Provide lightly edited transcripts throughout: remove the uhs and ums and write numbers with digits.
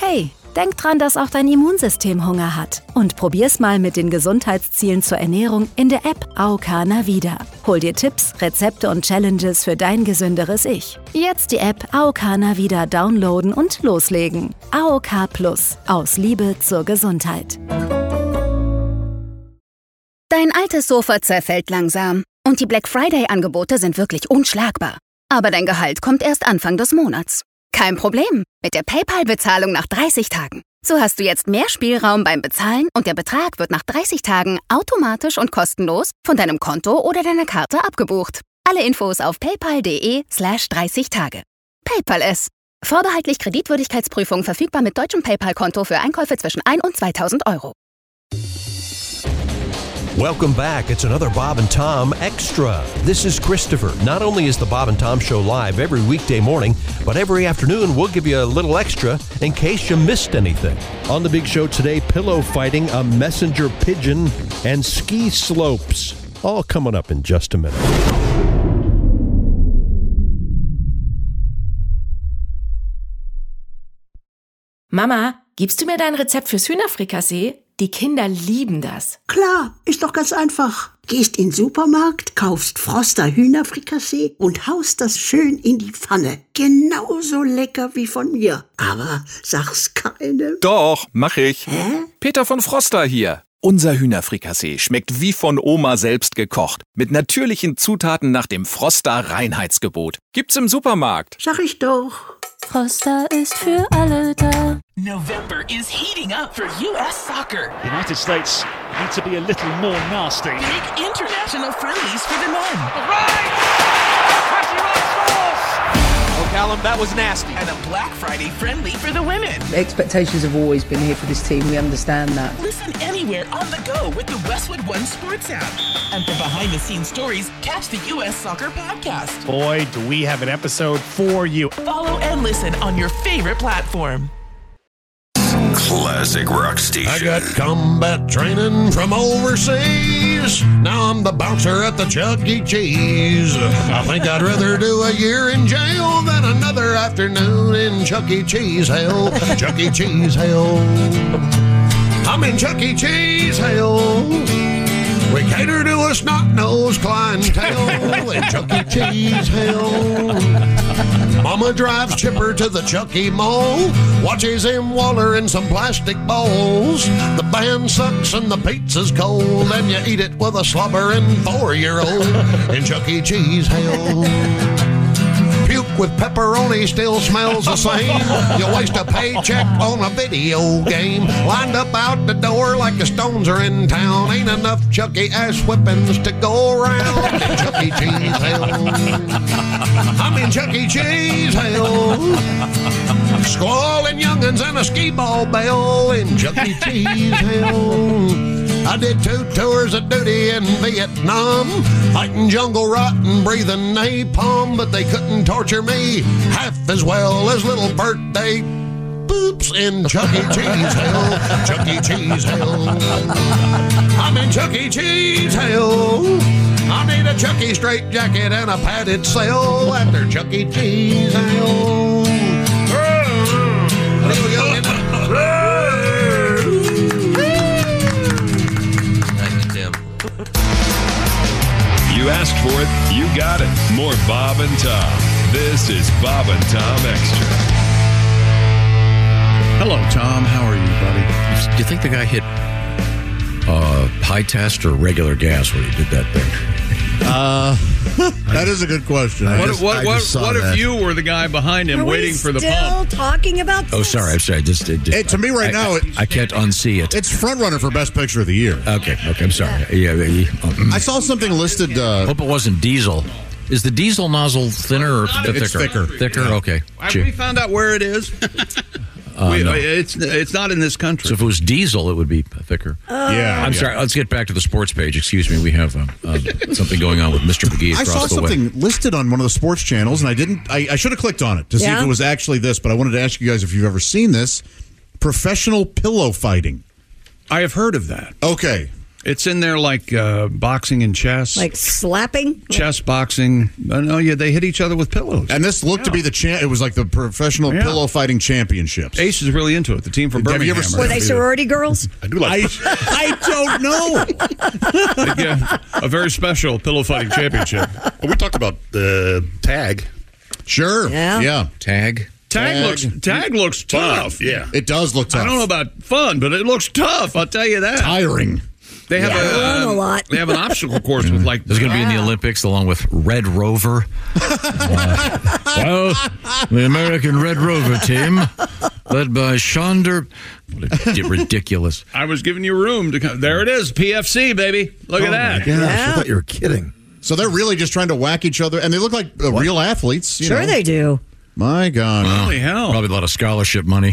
Hey, denk dran, dass auch dein Immunsystem Hunger hat. Und probier's mal mit den Gesundheitszielen zur Ernährung in der App AOK Navida. Hol dir Tipps, Rezepte und Challenges für dein gesünderes Ich. Jetzt die App AOK Navida downloaden und loslegen. AOK Plus. Aus Liebe zur Gesundheit. Dein altes Sofa zerfällt langsam. Und die Black Friday-Angebote sind wirklich unschlagbar. Aber dein Gehalt kommt erst Anfang des Monats. Kein Problem, mit der PayPal-Bezahlung nach 30 Tagen. So hast du jetzt mehr Spielraum beim Bezahlen und der Betrag wird nach 30 Tagen automatisch und kostenlos von deinem Konto oder deiner Karte abgebucht. Alle Infos auf paypal.de/30 Tage. PayPal es. Vorbehaltlich Kreditwürdigkeitsprüfung verfügbar mit deutschem PayPal-Konto für Einkäufe zwischen 1.000 und 2.000 Euro. Welcome back. It's another Bob and Tom Extra. This is Christopher. Not only is the Bob and Tom Show live every weekday morning, but every afternoon we'll give you a little extra in case you missed anything. On the big show today, pillow fighting, a messenger pigeon, and ski slopes. All coming up in just a minute. Mama, gibst du mir dein Rezept fürs Hühnerfrikassee? Die Kinder lieben das. Klar, ist doch ganz einfach. Gehst in den Supermarkt, kaufst Froster Hühnerfrikassee und haust das schön in die Pfanne. Genauso lecker wie von mir. Aber sag's keinem. Doch, mach ich. Hä? Peter von Froster hier. Unser Hühnerfrikassee schmeckt wie von Oma selbst gekocht. Mit natürlichen Zutaten nach dem Froster Reinheitsgebot. Gibt's im Supermarkt. Sag ich doch. Froster ist für alle da. November is heating up for U.S. soccer. The United States need to be a little more nasty. Big international friendlies for the men. Right! Oh, Callum, that was nasty. And a Black Friday friendly for the women. Expectations have always been here for this team. We understand that. Listen anywhere on the go with the Westwood One Sports app. And for behind-the-scenes stories, catch the U.S. Soccer Podcast. Boy, do we have an episode for you. Follow and listen on your favorite platform. Classic rock station. I got combat training from overseas. Now I'm the bouncer at the Chuck E. Cheese. I think I'd rather do a year in jail than another afternoon in Chuck E. Cheese hell. Chuck E. Cheese hell. I'm in Chuck E. Cheese hell. We cater to a snot-nosed clientele in Chuck E. Cheese hell. Mama drives Chipper to the Chuck E. Mall, watches him waller in some plastic bowls. The band sucks and the pizza's cold, and you eat it with a slobbering 4-year-old in Chuck E. Cheese hell. Puke with pepperoni still smells the same. You waste a paycheck on a video game. Lined up out the door like the Stones are in town. Ain't enough Chuck E. ass whippings to go around in Chuck E. Cheese hell. I'm in Chuck E. Cheese hell. Squalling young'uns and a skee-ball bell in Chuck E. Cheese hell. I did 2 tours of duty in Vietnam, fighting jungle rot and breathing napalm, but they couldn't torture me half as well as little birthday boops in Chuck E. Cheese hell. Chuck E. Cheese hell. I'm in Chuck E. Cheese hell. I need a Chuck E. straight jacket and a padded cell after Chuck E. Cheese hell. Here we go. You asked for it, you got it. More Bob and Tom. This is Bob and Tom Extra. Hello, Tom. How are you, buddy? Do you think the guy hit high test or regular gas when he did that thing? That is a good question. What if you were the guy behind him waiting for the pump? Still talking about this? Oh, sorry. I'm sorry. To me right now, I can't unsee it. It's front runner for best picture of the year. Okay. I'm sorry. Yeah. I saw something listed. Hope it wasn't diesel. Is the diesel nozzle thinner or thicker? It's thicker. Thicker. Yeah. Okay. Have we found out where it is? No. It's not in this country. So if it was diesel, it would be thicker. I'm sorry. Let's get back to the sports page. Excuse me. We have something going on with Mr. McGee across the way. I saw something listed on one of the sports channels, and I should have clicked on it to see if it was actually this, but I wanted to ask you guys if you've ever seen this. Professional pillow fighting. I have heard of that. Okay. It's in there like boxing and chess. Like slapping? Chess, boxing. No, yeah, they hit each other with pillows. And this looked to be it was like the professional pillow fighting championships. Ace is really into it. The team from Birmingham. Were they sorority girls? I do like I don't know. A very special pillow fighting championship. Well, we talked about tag. Sure. Yeah. Tag. Tag looks tough. Yeah. It does look tough. I don't know about fun, but it looks tough. I'll tell you that. Tiring. They have a lot. They have an obstacle course with like. There's going to be in the Olympics along with Red Rover. Well, the American Red Rover team, led by Shonder. Ridiculous. I was giving you room to come. There it is, PFC, baby. Look at that. My gosh, I thought you were kidding. So they're really just trying to whack each other, and they look like real athletes. You know. They do. My God. Holy hell. Probably a lot of scholarship money.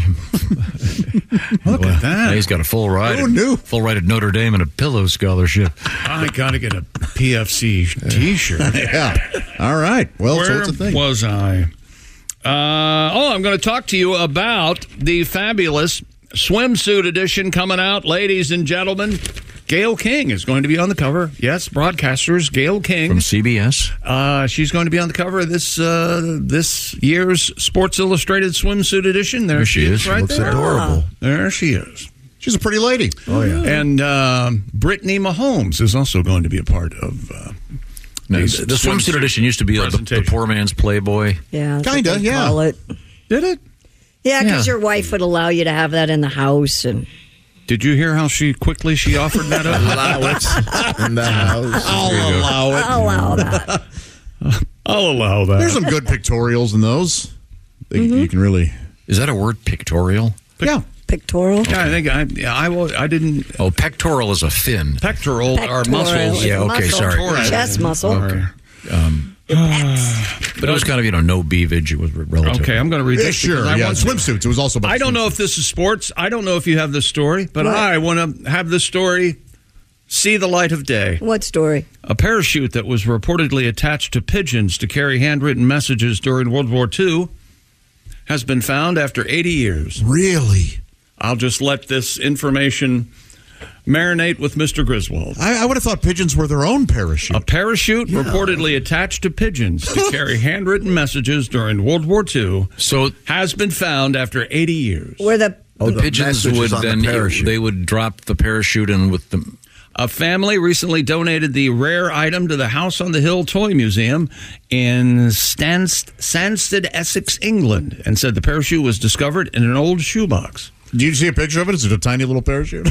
Look at that. He's got a full ride. Who knew? Full ride at Notre Dame and a pillow scholarship. I got to get a PFC T-shirt. Yeah. All right. Well, Where so it's a thing. was I? I'm going to talk to you about the fabulous swimsuit edition coming out, ladies and gentlemen. Gayle King is going to be on the cover. Yes, broadcasters, Gayle King. From CBS. She's going to be on the cover of this year's Sports Illustrated swimsuit edition. There she is. Right looks there. adorable. There she is. She's a pretty lady. Oh, yeah. And Brittany Mahomes is also going to be a part of the swimsuit edition used to be the poor man's Playboy. Yeah. Kind of, yeah. Call it. Did it? Yeah, because your wife would allow you to have that in the house. And did you hear how quickly she offered that up? Allow it in the house. I'll allow it. I'll allow that. I'll allow that. There's some good pictorials in those. You can really. Is that a word, pictorial? Yeah. Pictorial? Yeah, I think I didn't. Oh, pectoral is a fin. Pectoral are muscles. Yeah, okay, sorry. Chest muscle. Okay. But it was kind of, no beavage. It was relative. Okay, I'm going to read this. Sure, yeah. Swimsuits. It was also about I don't know if this is sports. I don't know if you have this story, but I want to have this story see the light of day. What story? A parachute that was reportedly attached to pigeons to carry handwritten messages during World War II has been found after 80 years. Really? I'll just let this information marinate with Mr. Griswold. I would have thought pigeons were their own parachute. A parachute reportedly attached to pigeons to carry handwritten messages during World War II has been found after 80 years. Where the pigeons would then they would drop the parachute in with them. A family recently donated the rare item to the House on the Hill Toy Museum in Stansted, Essex, England, and said the parachute was discovered in an old shoebox. Did you see a picture of it? Is it a tiny little parachute?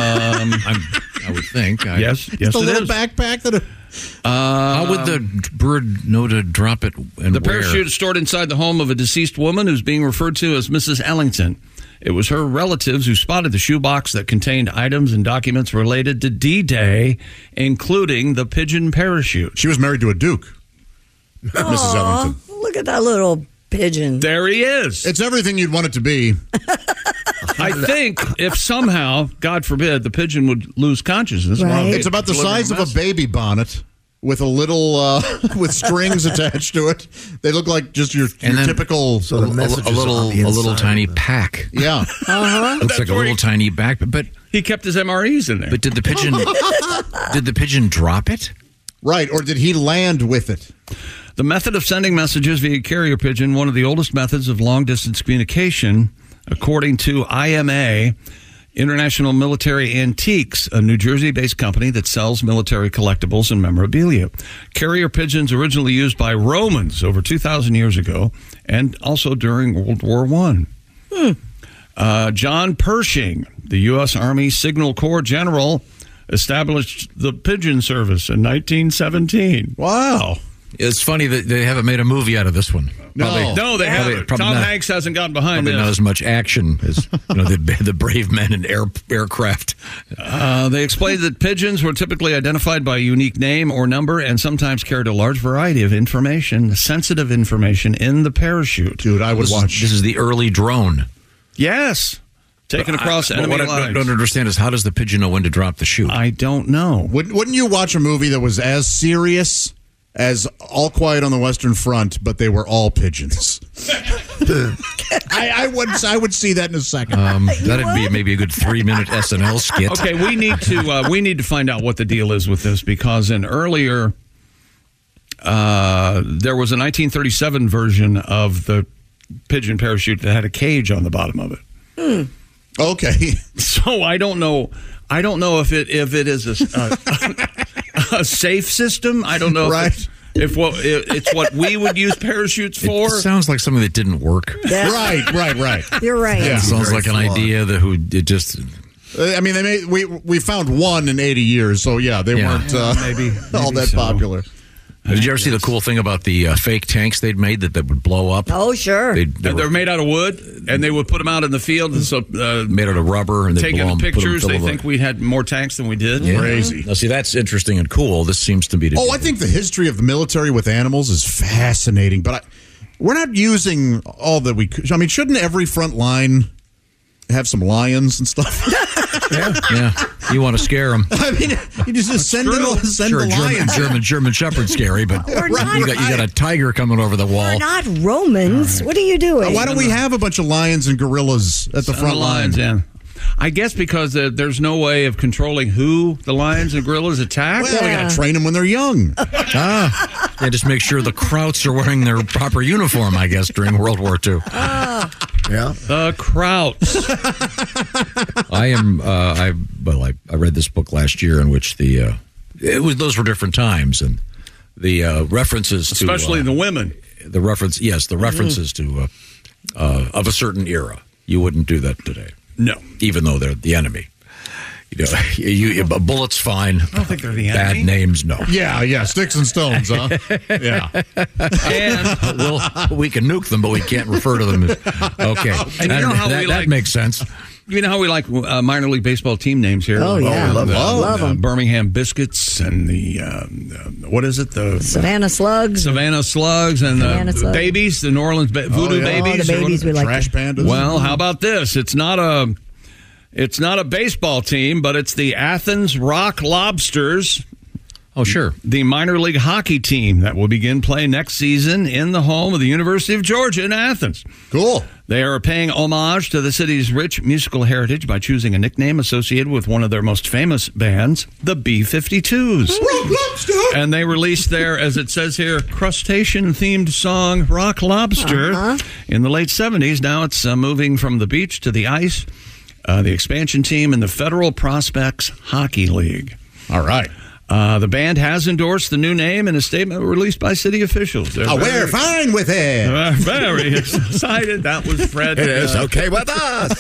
I would think. Yes, it's a little backpack that. How would the bird know to drop it and the parachute is stored inside the home of a deceased woman who's being referred to as Mrs. Ellington. It was her relatives who spotted the shoebox that contained items and documents related to D-Day, including the pigeon parachute. She was married to a duke, Mrs. Ellington. Look at that little pigeon. There he is. It's everything you'd want it to be. I think if somehow, God forbid, the pigeon would lose consciousness. Right. It's about the size of a baby bonnet with a little with strings attached to it. They look like just your typical a little tiny pack. Yeah. Looks like a little tiny back, but he kept his MREs in there. But did the pigeon drop it? Right, or did he land with it? The method of sending messages via carrier pigeon, one of the oldest methods of long-distance communication, according to IMA, International Military Antiques, a New Jersey-based company that sells military collectibles and memorabilia. Carrier pigeons originally used by Romans over 2,000 years ago and also during World War I. John Pershing, the U.S. Army Signal Corps general, established the pigeon service in 1917. Wow. It's funny that they haven't made a movie out of this one. No, they haven't. Tom Hanks hasn't gotten behind this. Not as much action as the brave men in aircraft. They explained that pigeons were typically identified by a unique name or number and sometimes carried a large variety of information, sensitive information, in the parachute. Dude, I would watch. This is the early drone. Yes. Taken across enemy lines. What I don't understand is how does the pigeon know when to drop the chute? I don't know. Wouldn't you watch a movie that was as serious as All Quiet on the Western Front, but they were all pigeons? I would see that in a second. That'd be maybe a good 3-minute SNL skit. Okay, we need to find out what the deal is with this, because in earlier there was a 1937 version of the pigeon parachute that had a cage on the bottom of it. Okay, so I don't know if it is a safe system. I don't know. Right. If it's what we would use parachutes for. It sounds like something that didn't work. Yeah. Right. You're right. Yeah. It sounds like an idea that just. I mean, we found one in 80 years, so yeah, they weren't maybe all that so. popular. Did you ever see the cool thing about the fake tanks they'd made that would blow up? Oh, sure. They were made out of wood, and they would put them out in the field. And so, made out of rubber, and they'd taking blow them, pictures. They think we had more tanks than we did. Yeah. Crazy. Now, see, that's interesting and cool. This seems to be. I think the history of the military with animals is fascinating, but we're not using all that we could. I mean, shouldn't every front line have some lions and stuff? Yeah. You want to scare them. I mean, you just send the lions. German Shepherd's scary, but you got a tiger coming over the wall. We're not Romans. Right. What are you doing? Why don't we have a bunch of lions and gorillas at the front line? Yeah. I guess because there's no way of controlling who the lions and gorillas attack. Well, we got to train them when they're young. Yeah, just make sure the Krauts are wearing their proper uniform, I guess, during World War II. Yeah. The Krauts. I read this book last year in which those were different times, and the references especially to the women. The references to of a certain era. You wouldn't do that today. No, even though they're the enemy. Bullets fine. I don't think they're the bad enemy. Names, no. Yeah, sticks and stones, huh? Yeah. And we can nuke them, but we can't refer to them as. Okay. And you know how that makes sense. You know how we like minor league baseball team names here? Oh, yeah. Love them. Birmingham Biscuits and the, what is it? The Savannah Slugs. Savannah Slugs and the Babies, the New Orleans Voodoo Babies. Oh, the babies we like. Trash Pandas. Well, how about this? It's not a baseball team, but it's the Athens Rock Lobsters. Oh, sure. The minor league hockey team that will begin play next season in the home of the University of Georgia in Athens. Cool. They are paying homage to the city's rich musical heritage by choosing a nickname associated with one of their most famous bands, the B-52s. Rock Lobster! And they released their, as it says here, crustacean-themed song, Rock Lobster, in the late 70s. Now it's moving from the beach to the ice. The expansion team in the Federal Prospects Hockey League. All right. The band has endorsed the new name in a statement released by city officials. We're fine with it. Very excited. That was Fred. It is okay with us.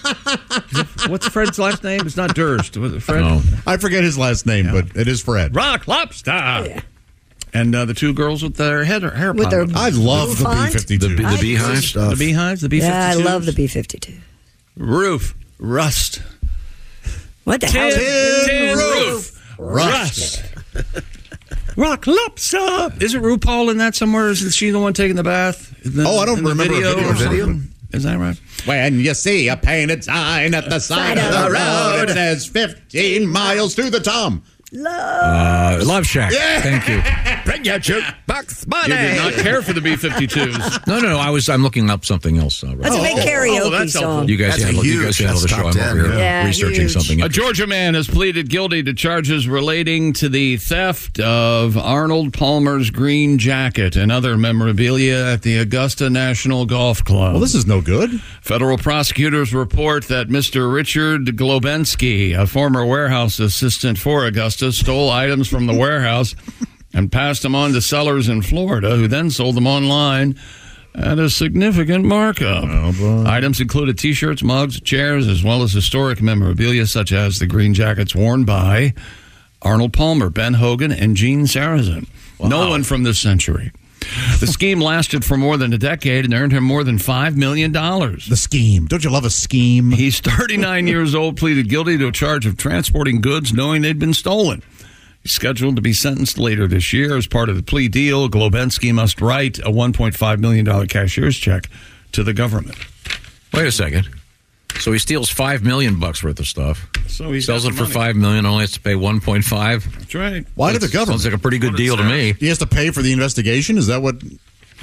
What's Fred's last name? It's not Durst. Was it Fred? No. I forget his last name, but it is Fred. Rock Lobster. Yeah. And the two girls with their hair with their I love the B-52. The beehives? The beehives? The B-52s? Yeah, I love the B-52. Roof. Rust. What the hell? Tin roof. Rust. Rock Lobster. Isn't RuPaul in that somewhere? Isn't she the one taking the bath? I don't remember a video. Is that right? When you see a painted sign at the side of the road, it says 15 miles to the Tom. Love Shack. Yeah. Thank you. Bring your jukebox money. You did not care for the B-52s. No. I'm looking up something else. That's a big karaoke song. You guys handle the show. I'm over here researching something. A Georgia man has pleaded guilty to charges relating to the theft of Arnold Palmer's green jacket and other memorabilia at the Augusta National Golf Club. Well, this is no good. Federal prosecutors report that Mr. Richard Globensky, a former warehouse assistant for Augusta, stole items from the warehouse and passed them on to sellers in Florida, who then sold them online at a significant markup. Items included T-shirts, mugs, chairs, as well as historic memorabilia such as the green jackets worn by Arnold Palmer, Ben Hogan, and Gene Sarazen. Wow. No one from this century. The scheme lasted for more than a decade and earned him more than $5 million. The scheme. Don't you love a scheme? He's 39 years old, pleaded guilty to a charge of transporting goods knowing they'd been stolen. He's scheduled to be sentenced later this year. As part of the plea deal, Globensky must write a $1.5 million cashier's check to the government. Wait a second. So he steals $5 million worth of stuff. So he sells it for $5 million, only has to pay $1.5. That's right. Why to the government? Sounds like a pretty good deal to me. He has to pay for the investigation? Is that what?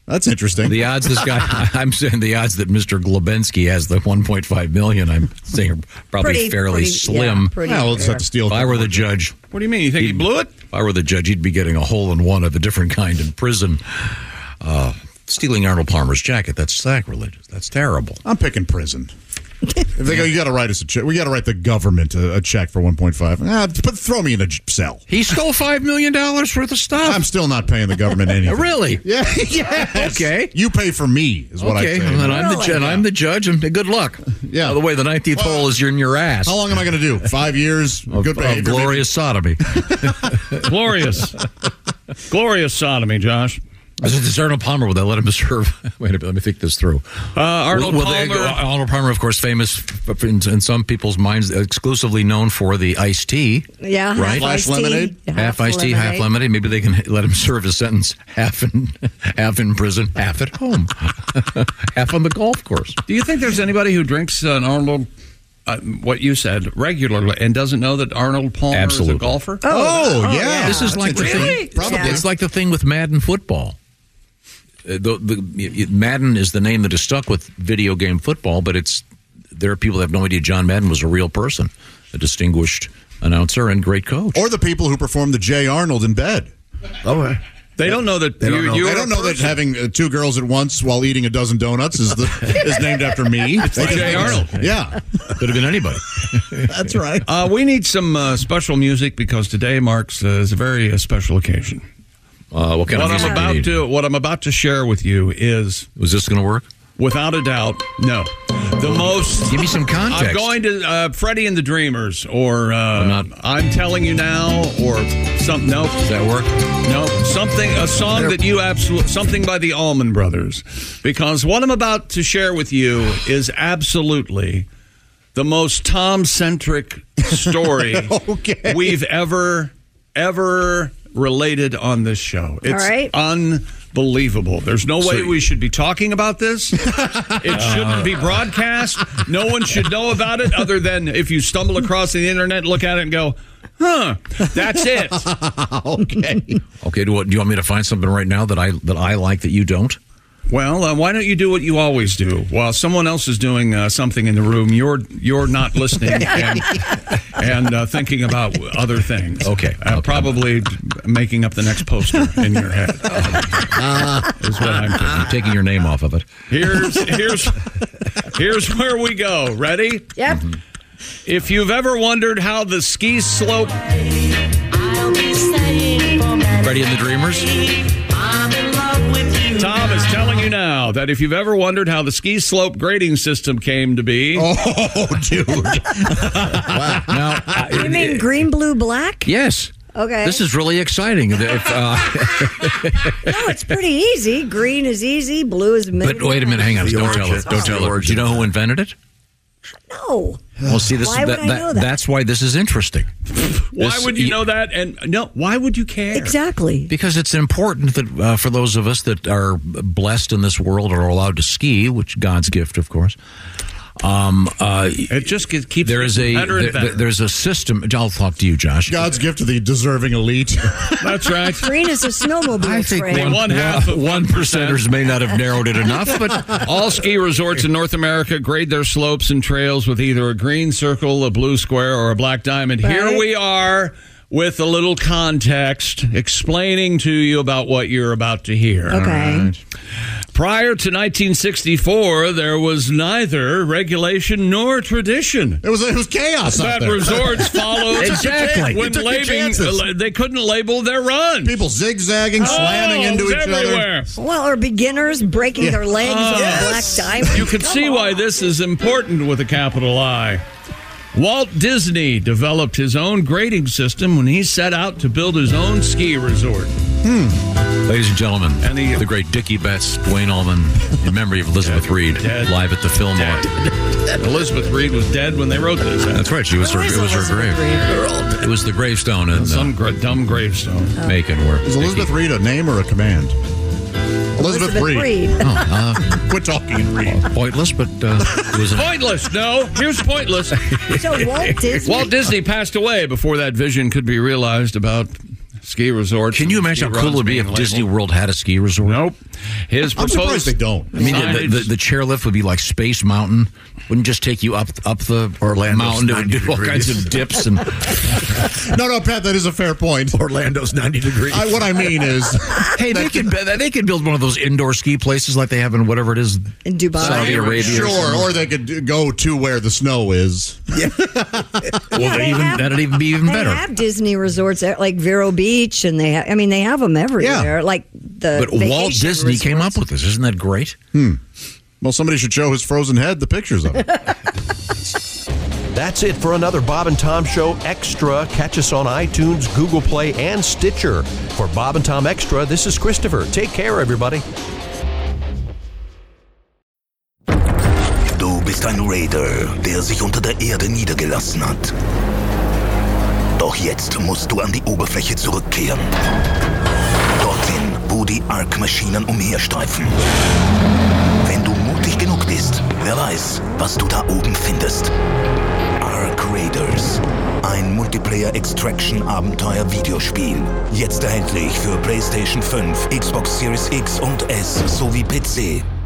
That's interesting. The odds this guy, I'm saying the odds that Mr. Globensky has the $1.5 million, I'm saying are probably fairly slim. We'll just have to steal. If I were the judge. What do you mean? You think he blew it? If I were the judge, he'd be getting a hole-in-one of a different kind in prison. Stealing Arnold Palmer's jacket, that's sacrilegious. That's terrible. I'm picking prison. If they go, you got to write us a check. We got to write the government a check for 1.5. But throw me in a cell. He stole $5 million worth of stuff. I'm still not paying the government anything. Really? Yeah. Yes. Okay. You pay for me, is what I say. Well, then I'm the judge, and good luck. Yeah. By the way, the 19th hole is in your ass. How long am I going to do? 5 years? Good behavior. Glorious sodomy. Glorious sodomy, Josh. This Arnold Palmer, would they let him serve? Wait a minute, let me think this through. Arnold Palmer, of course, famous in some people's minds, exclusively known for the iced tea. Yeah, right? Half lemonade. Half iced tea, half lemonade. Maybe they can let him serve his sentence half in prison, half at home, half on the golf course. Do you think there's anybody who drinks an Arnold? What you said regularly and doesn't know that Arnold Palmer is a golfer? Oh yeah. This is like the thing. Probably. It's like the thing with Madden football. Madden is the name that is stuck with video game football, but there are people that have no idea John Madden was a real person, a distinguished announcer and great coach. Or the people who performed the J. Arnold in bed. Oh, they don't know that. They don't know that having two girls at once while eating a dozen donuts is named after me. It's J. Arnold. Yeah, could have been anybody. That's right. We need some special music because today marks is a very special occasion. What kind of music do you need? What I'm about to share with you is... Was this going to work? Without a doubt, no. The most... Give me some context. I'm going to Freddie and the Dreamers, or I'm Telling You Now, or something. No. Does that work? No. A song that you absolutely... Something by the Allman Brothers. Because what I'm about to share with you is absolutely the most Tom-centric story we've ever related on this show. It's unbelievable. There's no way we should be talking about this. It shouldn't be broadcast. No one should know about it other than if you stumble across the internet, look at it and go, that's it. Okay, do you want me to find something right now that I like that you don't? Well, why don't you do what you always do? While someone else is doing something in the room, you're not listening and thinking about other things. Okay. Probably making up the next poster in your head. Is what I'm thinking. I'm taking your name off of it. Here's where we go. Ready? Yep. Mm-hmm. If you've ever wondered how the ski slope... Freddie and the Dreamers? Tom is telling you now that if you've ever wondered how the ski slope grading system came to be... Oh, dude. Wow. Now, you mean green, blue, black? Yes. Okay. This is really exciting. No, it's pretty easy. Green is easy. Blue is middle. But wait a minute. Hang on. Don't tell her. Don't tell her. Do you know who invented it? No. Well, see, Why would I know that? That's why this is interesting. Why would you know that? And no, why would you care? Exactly. Because it's important that for those of us that are blessed in this world or are allowed to ski, which God's gift, of course. It just keeps better and better. There's a system. I'll talk to you, Josh. God's gift to the deserving elite. That's right. Green is a snowmobile. I think one percenters may not have narrowed it enough, but all ski resorts in North America grade their slopes and trails with either a green circle, a blue square, or a black diamond. Right. Here we are with a little context explaining to you about what you're about to hear. Okay. Right. Prior to 1964, there was neither regulation nor tradition. It was chaos that resorts followed. Exactly. When they couldn't label their run. People zigzagging, slamming into each everywhere. other. Well, or beginners breaking their legs on a black diamond. You can see why this is important with a capital I. Walt Disney developed his own grading system when he set out to build his own ski resort. Ladies and gentlemen, the great Dickie Betts, Dwayne Allman, in memory of Elizabeth Reed, live at the Fillmore. Elizabeth Reed was dead when they wrote this. That's right. It was her grave. It was the gravestone in some dumb gravestone. Macon. Where is Elizabeth Reed a name or a command? Elizabeth Reed. Quit talking and read. Pointless, but it was pointless. No, here's pointless. So Walt Disney passed away before that vision could be realized about ski resorts. Can you imagine how cool it would be if Disney World had a ski resort? Nope. I'm surprised they don't. I mean, the chairlift would be like Space Mountain. Wouldn't just take you up the Orlando's mountain. It would do all 90 kinds of dips and. No, Pat, that is a fair point. Orlando's 90 degrees. What I mean is, hey, they could build one of those indoor ski places like they have in whatever it is in Dubai, Saudi Arabia. Sure, or they could go to where the snow is. Yeah. That'd even be even better. They have Disney resorts like Vero Beach, and they have them everywhere. Yeah. Like But Walt Disney came up with this. Isn't that great? Well, somebody should show his frozen head the pictures of it. That's it for another Bob and Tom Show Extra. Catch us on iTunes, Google Play, and Stitcher. For Bob and Tom Extra, this is Christopher. Take care, everybody. Du bist ein Raider, der sich unter der Erde niedergelassen hat. Doch jetzt musst du an die Oberfläche zurückkehren. Dorthin, wo die Ark-Maschinen umherstreifen. Wenn du mutig genug bist, wer weiß, was du da oben findest. Ark Raiders. Ein Multiplayer-Extraction-Abenteuer-Videospiel. Jetzt erhältlich für PlayStation 5, Xbox Series X und S sowie PC.